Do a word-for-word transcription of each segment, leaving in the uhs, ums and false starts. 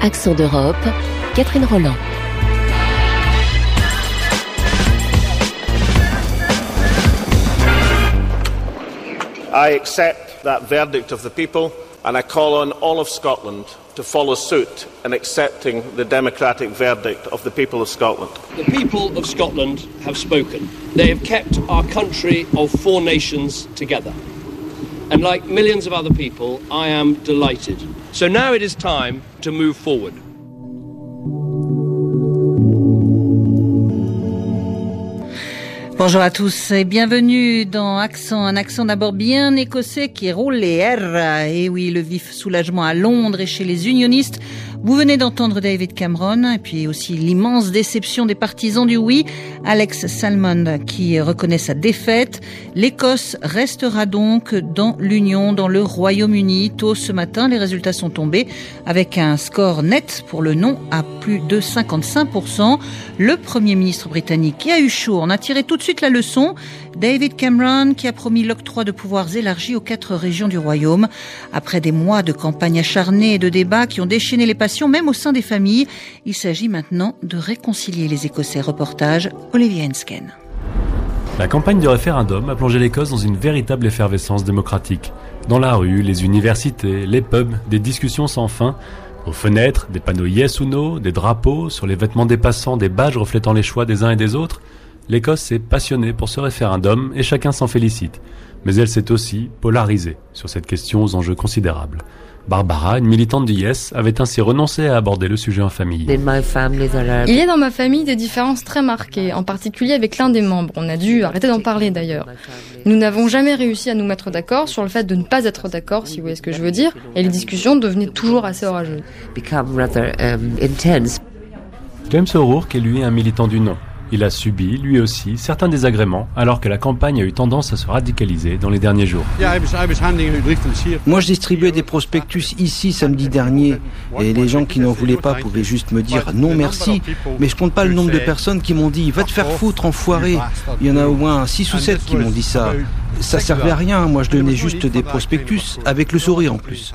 Accent d'Europe, Catherine Roland. I accept that verdict of the people and I call on all of Scotland to follow suit in accepting the democratic verdict of the people of Scotland. The people of Scotland have spoken. They have kept our country of four nations together. And like millions of other people, I am delighted. So now it is time to move forward. Bonjour à tous et bienvenue dans Accent, un accent d'abord bien écossais qui roule les R. Et oui, le vif soulagement à Londres et chez les unionistes. Vous venez d'entendre David Cameron et puis aussi l'immense déception des partisans du oui. Alex Salmond qui reconnaît sa défaite. L'Écosse restera donc dans l'Union, dans le Royaume-Uni. Tôt ce matin, les résultats sont tombés avec un score net pour le non à plus de cinquante-cinq pour cent. Le Premier ministre britannique qui a eu chaud en a tiré tout de suite la leçon. David Cameron qui a promis l'octroi de pouvoirs élargis aux quatre régions du Royaume. Après des mois de campagne acharnée et de débats qui ont déchaîné les passions, même au sein des familles, il s'agit maintenant de réconcilier les Écossais. Reportage Olivier Hensken. La campagne du référendum a plongé l'Écosse dans une véritable effervescence démocratique. Dans la rue, les universités, les pubs, des discussions sans fin. Aux fenêtres, des panneaux yes ou no, des drapeaux, sur les vêtements des passants, des badges reflétant les choix des uns et des autres. L'Écosse s'est passionnée pour ce référendum et chacun s'en félicite. Mais elle s'est aussi polarisée sur cette question aux enjeux considérables. Barbara, une militante du Yes, avait ainsi renoncé à aborder le sujet en famille. Il y a dans ma famille des différences très marquées, en particulier avec l'un des membres. On a dû arrêter d'en parler d'ailleurs. Nous n'avons jamais réussi à nous mettre d'accord sur le fait de ne pas être d'accord, si vous voyez ce que je veux dire, et les discussions devenaient toujours assez orageuses. James O'Rourke est lui un militant du non. Il a subi, lui aussi, certains désagréments, alors que la campagne a eu tendance à se radicaliser dans les derniers jours. Moi, je distribuais des prospectus ici samedi dernier, et les gens qui n'en voulaient pas pouvaient juste me dire non merci, mais je compte pas le nombre de personnes qui m'ont dit « va te faire foutre, enfoiré ». Il y en a au moins six ou sept qui m'ont dit ça. Ça servait à rien, moi je donnais juste des prospectus, avec le sourire en plus.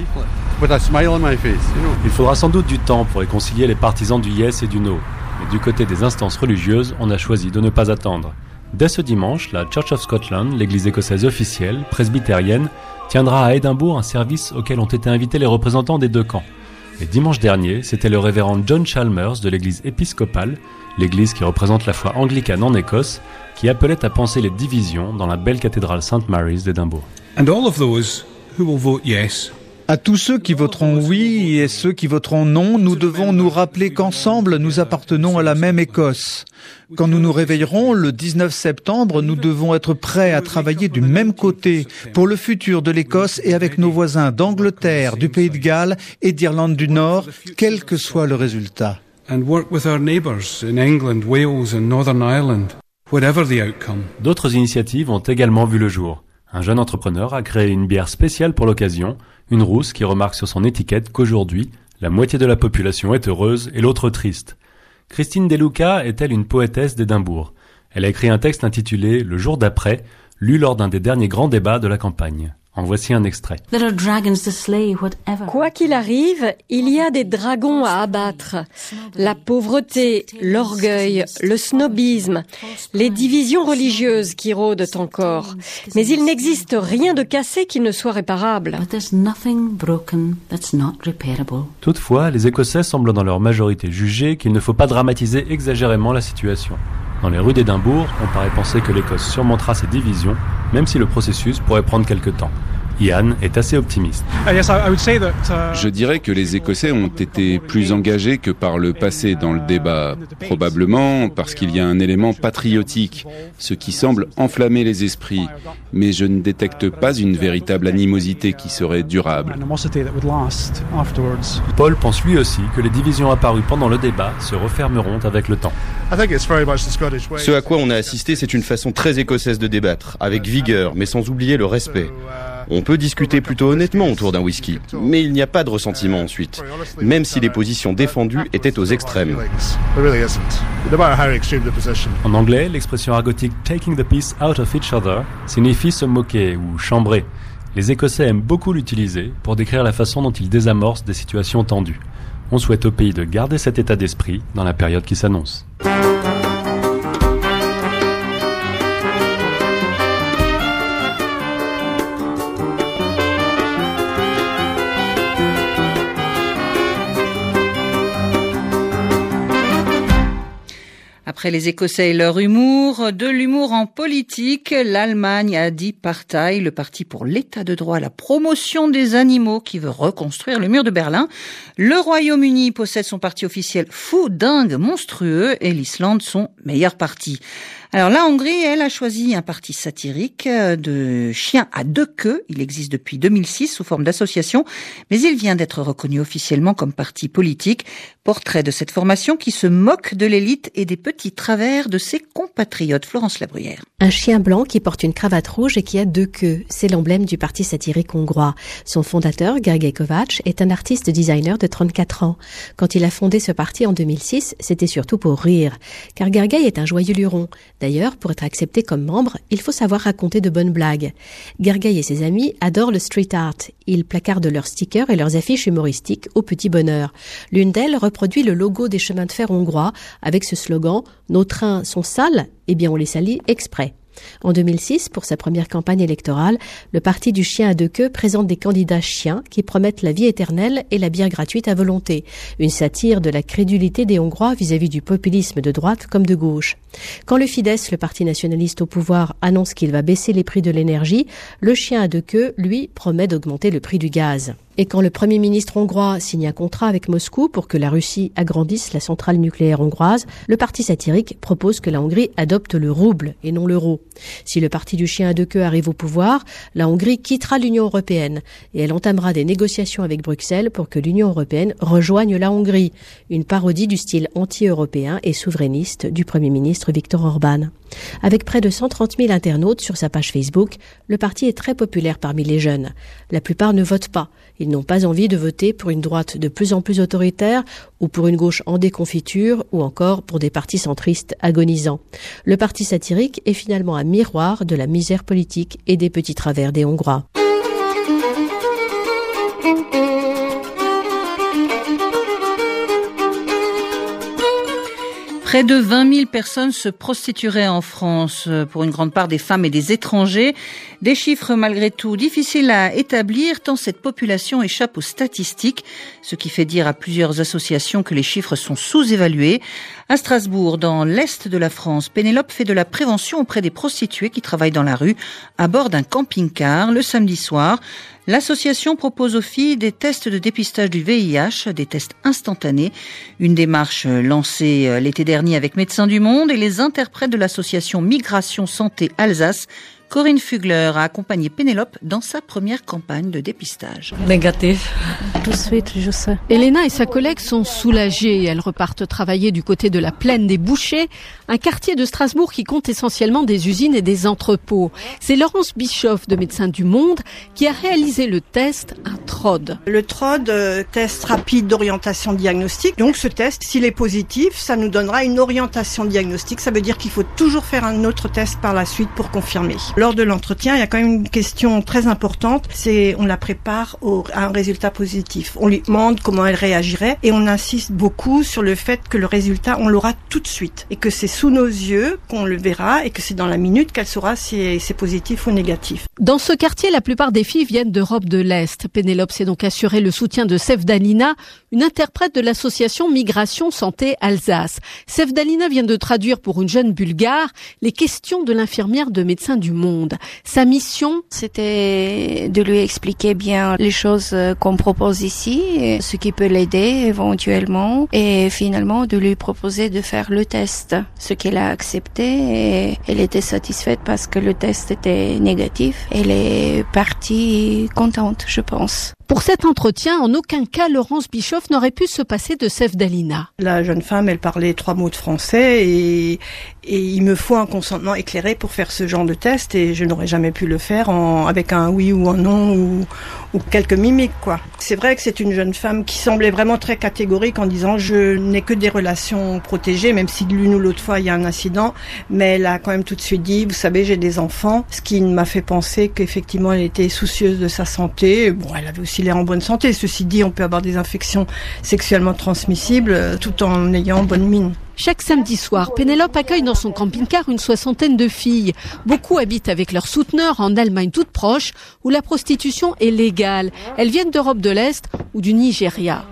Il faudra sans doute du temps pour réconcilier les partisans du yes et du no. Mais du côté des instances religieuses, on a choisi de ne pas attendre. Dès ce dimanche, la Church of Scotland, l'église écossaise officielle, presbytérienne, tiendra à Édimbourg un service auquel ont été invités les représentants des deux camps. Et dimanche dernier, c'était le révérend John Chalmers de l'église épiscopale, l'église qui représente la foi anglicane en Écosse, qui appelait à penser les divisions dans la belle cathédrale Saint Mary's d'Édimbourg. And all of those who will vote yes. À tous ceux qui voteront oui et ceux qui voteront non, nous devons nous rappeler qu'ensemble, nous appartenons à la même Écosse. Quand nous nous réveillerons le dix-neuf septembre, nous devons être prêts à travailler du même côté pour le futur de l'Écosse et avec nos voisins d'Angleterre, du Pays de Galles et d'Irlande du Nord, quel que soit le résultat. And work with our neighbours in England, Wales and Northern Ireland, whatever the outcome. D'autres initiatives ont également vu le jour. Un jeune entrepreneur a créé une bière spéciale pour l'occasion, une rousse qui remarque sur son étiquette qu'aujourd'hui, la moitié de la population est heureuse et l'autre triste. Christine Deluca est-elle une poétesse d'Édimbourg. Elle a écrit un texte intitulé « Le jour d'après », lu lors d'un des derniers grands débats de la campagne. En voici un extrait. Quoi qu'il arrive, il y a des dragons à abattre. La pauvreté, l'orgueil, le snobisme, les divisions religieuses qui rôdent encore. Mais il n'existe rien de cassé qui ne soit réparable. Toutefois, les Écossais semblent dans leur majorité juger qu'il ne faut pas dramatiser exagérément la situation. Dans les rues d'Édimbourg, on paraît penser que l'Écosse surmontera ses divisions, même si le processus pourrait prendre quelque temps. Ian est assez optimiste. Je dirais que les Écossais ont été plus engagés que par le passé dans le débat, probablement parce qu'il y a un élément patriotique, ce qui semble enflammer les esprits, mais je ne détecte pas une véritable animosité qui serait durable. Paul pense lui aussi que les divisions apparues pendant le débat se refermeront avec le temps. Ce à quoi on a assisté, c'est une façon très écossaise de débattre, avec vigueur, mais sans oublier le respect. On peut discuter plutôt honnêtement autour d'un whisky, mais il n'y a pas de ressentiment ensuite, même si les positions défendues étaient aux extrêmes. En anglais, l'expression argotique « taking the piss out of each other » signifie se moquer ou chambrer. Les Écossais aiment beaucoup l'utiliser pour décrire la façon dont ils désamorcent des situations tendues. On souhaite au pays de garder cet état d'esprit dans la période qui s'annonce. Après les Écossais et leur humour, de l'humour en politique, l'Allemagne a dit Partei, le parti pour l'état de droit, la promotion des animaux qui veut reconstruire le mur de Berlin. Le Royaume-Uni possède son parti officiel fou, dingue, monstrueux et l'Islande son meilleur parti. Alors la Hongrie, elle, a choisi un parti satirique de chiens à deux queues. Il existe depuis deux mille six sous forme d'association, mais il vient d'être reconnu officiellement comme parti politique. Portrait de cette formation qui se moque de l'élite et des petits travers de ses compatriotes. Florence Labruyère. Un chien blanc qui porte une cravate rouge et qui a deux queues. C'est l'emblème du parti satirique hongrois. Son fondateur, Gergely Kovács, est un artiste designer de trente-quatre ans. Quand il a fondé ce parti en deux mille six, c'était surtout pour rire. Car Gergely est un joyeux luron. D'ailleurs, pour être accepté comme membre, il faut savoir raconter de bonnes blagues. Gergely et ses amis adorent le street art. Ils placardent leurs stickers et leurs affiches humoristiques au petit bonheur. L'une d'elles reproduit le logo des chemins de fer hongrois avec ce slogan « Nos trains sont sales, eh bien on les salit exprès ». En deux mille six, pour sa première campagne électorale, le parti du chien à deux queues présente des candidats chiens qui promettent la vie éternelle et la bière gratuite à volonté. Une satire de la crédulité des Hongrois vis-à-vis du populisme de droite comme de gauche. Quand le Fidesz, le parti nationaliste au pouvoir, annonce qu'il va baisser les prix de l'énergie, le chien à deux queues, lui, promet d'augmenter le prix du gaz. Et quand le Premier ministre hongrois signe un contrat avec Moscou pour que la Russie agrandisse la centrale nucléaire hongroise, le parti satirique propose que la Hongrie adopte le rouble et non l'euro. Si le parti du chien à deux queues arrive au pouvoir, la Hongrie quittera l'Union européenne et elle entamera des négociations avec Bruxelles pour que l'Union européenne rejoigne la Hongrie. Une parodie du style anti-européen et souverainiste du Premier ministre Viktor Orban. Avec près de cent trente mille internautes sur sa page Facebook, le parti est très populaire parmi les jeunes. La plupart ne votent pas. Ils n'ont pas envie de voter pour une droite de plus en plus autoritaire ou pour une gauche en déconfiture ou encore pour des partis centristes agonisants. Le parti satirique est finalement un miroir de la misère politique et des petits travers des Hongrois. Près de vingt mille personnes se prostitueraient en France, pour une grande part des femmes et des étrangers. Des chiffres malgré tout difficiles à établir tant cette population échappe aux statistiques, ce qui fait dire à plusieurs associations que les chiffres sont sous-évalués. À Strasbourg, dans l'est de la France, Pénélope fait de la prévention auprès des prostituées qui travaillent dans la rue à bord d'un camping-car le samedi soir. L'association propose aux filles des tests de dépistage du V I H, des tests instantanés, une démarche lancée l'été dernier avec Médecins du Monde et les interprètes de l'association Migration Santé Alsace. Corinne Fugler a accompagné Pénélope dans sa première campagne de dépistage. Négatif. Tout de suite, je sais. Elena et sa collègue sont soulagées. Elles repartent travailler du côté de la plaine des Bouchers, un quartier de Strasbourg qui compte essentiellement des usines et des entrepôts. C'est Laurence Bischoff de Médecins du Monde qui a réalisé le test, un T R O D. Le T R O D, euh, test rapide d'orientation diagnostique. Donc ce test, s'il est positif, ça nous donnera une orientation diagnostique. Ça veut dire qu'il faut toujours faire un autre test par la suite pour confirmer. Lors de l'entretien, il y a quand même une question très importante, c'est on la prépare au, à un résultat positif. On lui demande comment elle réagirait et on insiste beaucoup sur le fait que le résultat, on l'aura tout de suite et que c'est sous nos yeux qu'on le verra et que c'est dans la minute qu'elle saura si c'est positif ou négatif. Dans ce quartier, la plupart des filles viennent d'Europe de l'Est. Pénélope s'est donc assuré le soutien de Sevdalina, une interprète de l'association Migration Santé Alsace. Sevdalina vient de traduire pour une jeune Bulgare les questions de l'infirmière de Médecins du Monde. Sa mission, c'était de lui expliquer bien les choses qu'on propose ici, ce qui peut l'aider éventuellement, et finalement de lui proposer de faire le test, ce qu'elle a accepté, et elle était satisfaite parce que le test était négatif. Elle est partie contente, je pense. Pour cet entretien, en aucun cas, Laurence Bischoff n'aurait pu se passer de Sevdalina. La jeune femme, elle parlait trois mots de français et, Et il me faut un consentement éclairé pour faire ce genre de test et je n'aurais jamais pu le faire en, avec un oui ou un non ou, ou quelques mimiques, quoi. C'est vrai que c'est une jeune femme qui semblait vraiment très catégorique en disant je n'ai que des relations protégées, même si l'une ou l'autre fois il y a un incident, mais elle a quand même tout de suite dit, vous savez, j'ai des enfants, ce qui m'a fait penser qu'effectivement elle était soucieuse de sa santé. Bon, elle avait aussi l'air en bonne santé. Ceci dit, on peut avoir des infections sexuellement transmissibles tout en ayant bonne mine. Chaque samedi soir, Pénélope accueille dans son camping-car une soixantaine de filles. Beaucoup habitent avec leurs souteneurs en Allemagne toute proche, où la prostitution est légale. Elles viennent d'Europe de l'Est ou du Nigeria.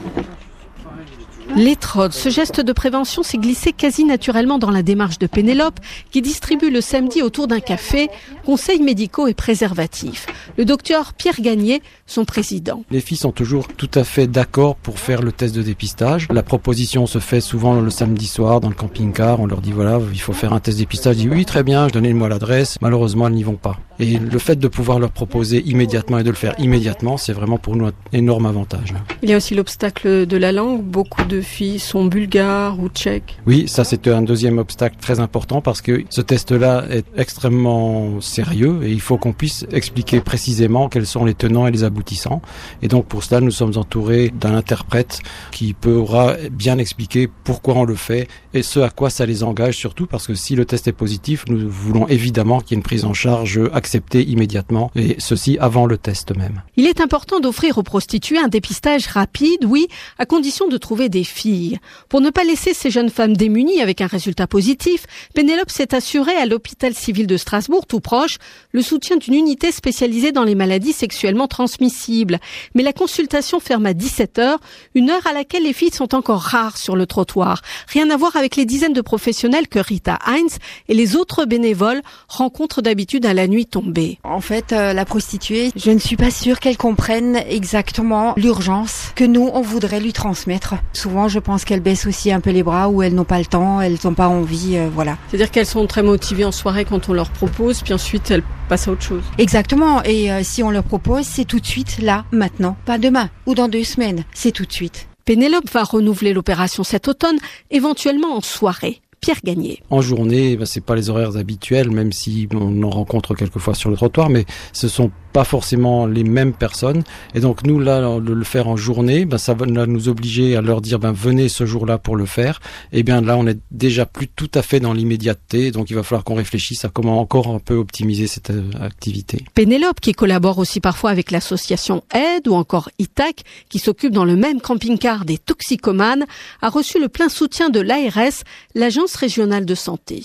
L'étrode, ce geste de prévention s'est glissé quasi naturellement dans la démarche de Pénélope, qui distribue le samedi autour d'un café conseils médicaux et préservatifs. Le docteur Pierre Gagné, son président. Les filles sont toujours tout à fait d'accord pour faire le test de dépistage. La proposition se fait souvent le samedi soir dans le camping-car. On leur dit voilà, il faut faire un test de dépistage. Ils disent oui, très bien, je donnez-moi l'adresse. Malheureusement, elles n'y vont pas. Et le fait de pouvoir leur proposer immédiatement et de le faire immédiatement, c'est vraiment pour nous un énorme avantage. Il y a aussi l'obstacle de la langue. Beaucoup de filles sont bulgares ou tchèques. Oui, ça c'est un deuxième obstacle très important parce que ce test-là est extrêmement sérieux et il faut qu'on puisse expliquer précisément quels sont les tenants et les aboutissants. Et donc pour cela, nous sommes entourés d'un interprète qui pourra bien expliquer pourquoi on le fait et ce à quoi ça les engage surtout parce que si le test est positif, nous voulons évidemment qu'il y ait une prise en charge acceptée immédiatement et ceci avant le test même. Il est important d'offrir aux prostituées un dépistage rapide, oui, à condition de trouver des filles. Pour ne pas laisser ces jeunes femmes démunies avec un résultat positif, Pénélope s'est assurée à l'hôpital civil de Strasbourg, tout proche, le soutien d'une unité spécialisée dans les maladies sexuellement transmissibles. Mais la consultation ferme à dix-sept heures, une heure à laquelle les filles sont encore rares sur le trottoir. Rien à voir avec les dizaines de professionnels que Rita Heinz et les autres bénévoles rencontrent d'habitude à la nuit tombée. En fait, euh, la prostituée, je ne suis pas sûre qu'elle comprenne exactement l'urgence que nous, on voudrait lui transmettre. Souvent, je pense qu'elles baissent aussi un peu les bras ou elles n'ont pas le temps, elles n'ont pas envie, euh, voilà. C'est-à-dire qu'elles sont très motivées en soirée quand on leur propose, puis ensuite elles passent à autre chose. Exactement, et euh, si on leur propose, c'est tout de suite, là, maintenant, pas demain ou dans deux semaines, c'est tout de suite. Pénélope va renouveler l'opération cet automne, éventuellement en soirée. Pierre Gagné. En journée, ben, c'est pas les horaires habituels, même si on en rencontre quelquefois sur le trottoir, mais ce sont pas forcément les mêmes personnes. Et donc nous, là, de le faire en journée, ben, ça va nous obliger à leur dire, ben, venez ce jour-là pour le faire. Et bien là, on est déjà plus tout à fait dans l'immédiateté, donc il va falloir qu'on réfléchisse à comment encore un peu optimiser cette euh, activité. Pénélope, qui collabore aussi parfois avec l'association Aide ou encore I T A C, qui s'occupe dans le même camping-car des toxicomanes, a reçu le plein soutien de l'A R S, l'Agence régionale de santé.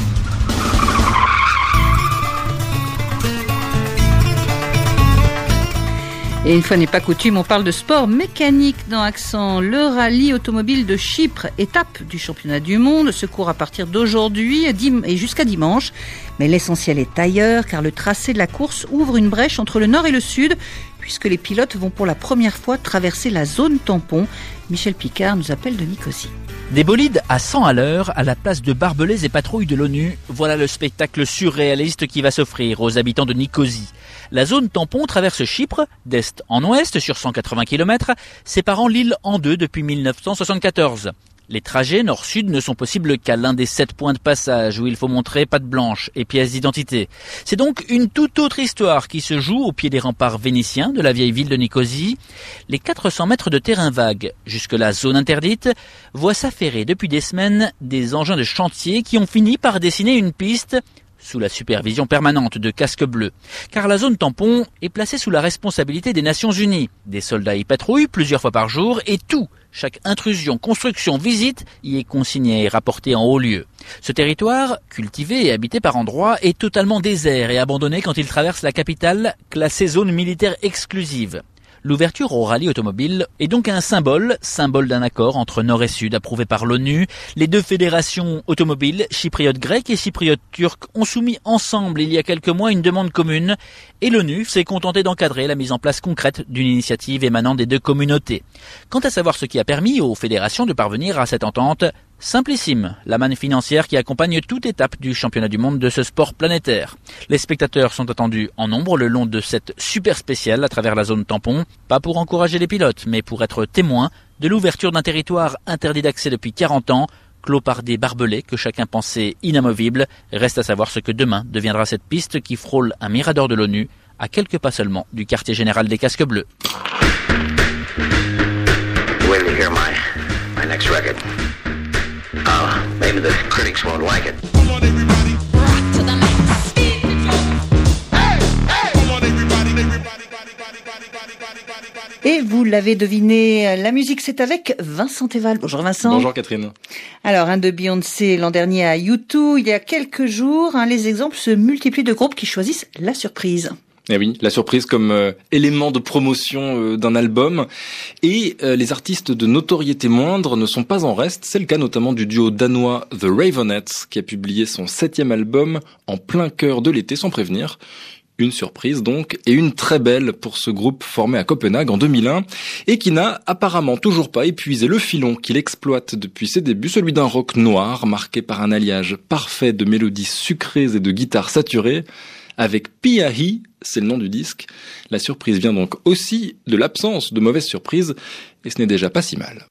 Et une fois n'est pas coutume, on parle de sport mécanique dans Accent. Le rallye automobile de Chypre, étape du championnat du monde, se court à partir d'aujourd'hui et jusqu'à dimanche. Mais l'essentiel est ailleurs, car le tracé de la course ouvre une brèche entre le nord et le sud, puisque les pilotes vont pour la première fois traverser la zone tampon. Michel Picard nous appelle de Nicosie. Des bolides à cent à l'heure à la place de barbelés et patrouilles de l'ONU, voilà le spectacle surréaliste qui va s'offrir aux habitants de Nicosie. La zone tampon traverse Chypre, d'est en ouest sur cent quatre-vingts kilomètres, séparant l'île en deux depuis mille neuf cent soixante-quatorze. Les trajets nord-sud ne sont possibles qu'à l'un des sept points de passage où il faut montrer patte blanche et pièces d'identité. C'est donc une toute autre histoire qui se joue au pied des remparts vénitiens de la vieille ville de Nicosie. Les quatre cents mètres de terrain vague, jusque la zone interdite, voient s'affairer depuis des semaines des engins de chantier qui ont fini par dessiner une piste sous la supervision permanente de casques bleus. Car la zone tampon est placée sous la responsabilité des Nations Unies. Des soldats y patrouillent plusieurs fois par jour et tout, chaque intrusion, construction, visite, y est consigné et rapporté en haut lieu. Ce territoire, cultivé et habité par endroits, est totalement désert et abandonné quand il traverse la capitale, classée zone militaire exclusive. L'ouverture au rallye automobile est donc un symbole, symbole d'un accord entre Nord et Sud approuvé par l'ONU. Les deux fédérations automobiles, chypriote grecque et chypriote turque, ont soumis ensemble il y a quelques mois une demande commune et l'ONU s'est contentée d'encadrer la mise en place concrète d'une initiative émanant des deux communautés. Quant à savoir ce qui a permis aux fédérations de parvenir à cette entente, simplissime, la manne financière qui accompagne toute étape du championnat du monde de ce sport planétaire. Les spectateurs sont attendus en nombre le long de cette super spéciale à travers la zone tampon, pas pour encourager les pilotes, mais pour être témoins de l'ouverture d'un territoire interdit d'accès depuis quarante ans, clopardé barbelé que chacun pensait inamovible. Reste à savoir ce que demain deviendra cette piste qui frôle un mirador de l'ONU, à quelques pas seulement du quartier général des Casques Bleus. Wait to hear my, my next record. Uh, maybe the critics won't like it. Come on, everybody. Rock to the max. Hey, hey. Come on, everybody, everybody. Et vous l'avez deviné, la musique c'est avec Vincent Teval. Bonjour Vincent. Bonjour Catherine. Alors, un de Beyoncé l'an dernier à U deux, il y a quelques jours, hein, les exemples se multiplient de groupes qui choisissent la surprise. Eh oui, la surprise comme euh, élément de promotion euh, d'un album. Et euh, les artistes de notoriété moindre ne sont pas en reste. C'est le cas notamment du duo danois The Raveonettes qui a publié son septième album en plein cœur de l'été sans prévenir. Une surprise donc, et une très belle pour ce groupe formé à Copenhague en deux mille un et qui n'a apparemment toujours pas épuisé le filon qu'il exploite depuis ses débuts, celui d'un rock noir marqué par un alliage parfait de mélodies sucrées et de guitares saturées. Avec Piahi, c'est le nom du disque. La surprise vient donc aussi de l'absence de mauvaises surprises, et ce n'est déjà pas si mal.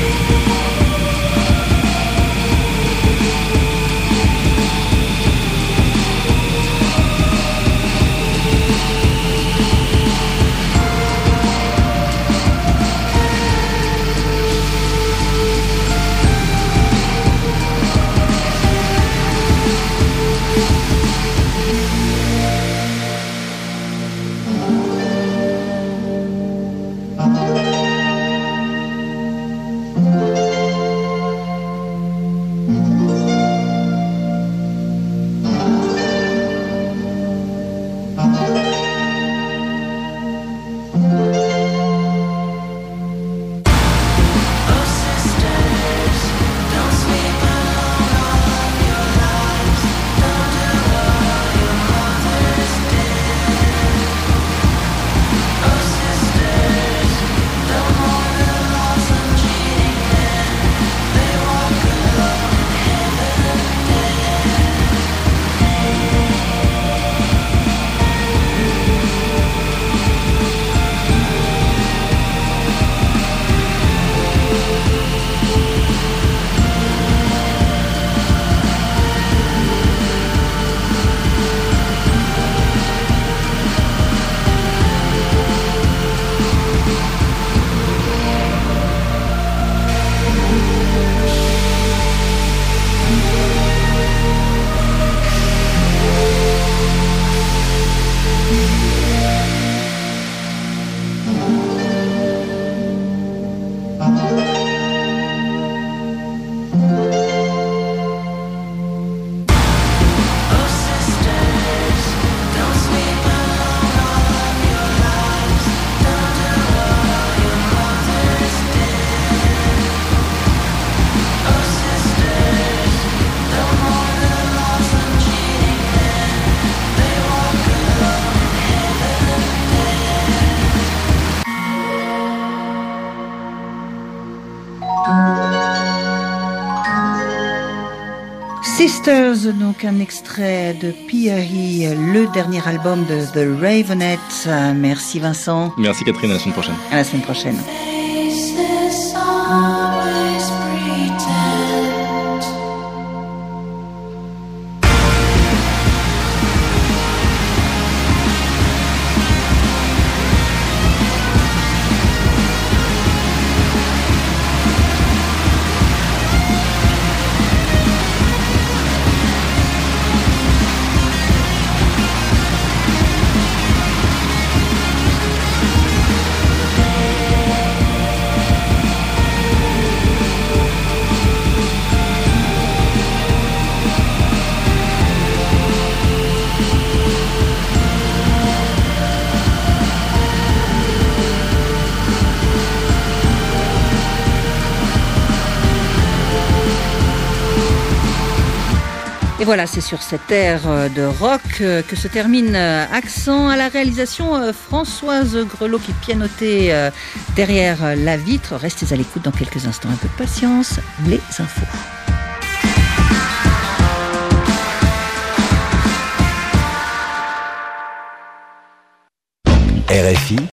Sisters, donc un extrait de Piahi, le dernier album de The Raveonettes. Merci Vincent. Merci Catherine, à la semaine prochaine. À la semaine prochaine. Et voilà, c'est sur cette ère de rock que se termine Accent. À la réalisation, Françoise Grelot qui pianotait derrière la vitre. Restez à l'écoute dans quelques instants. Un peu de patience, les infos. R F I,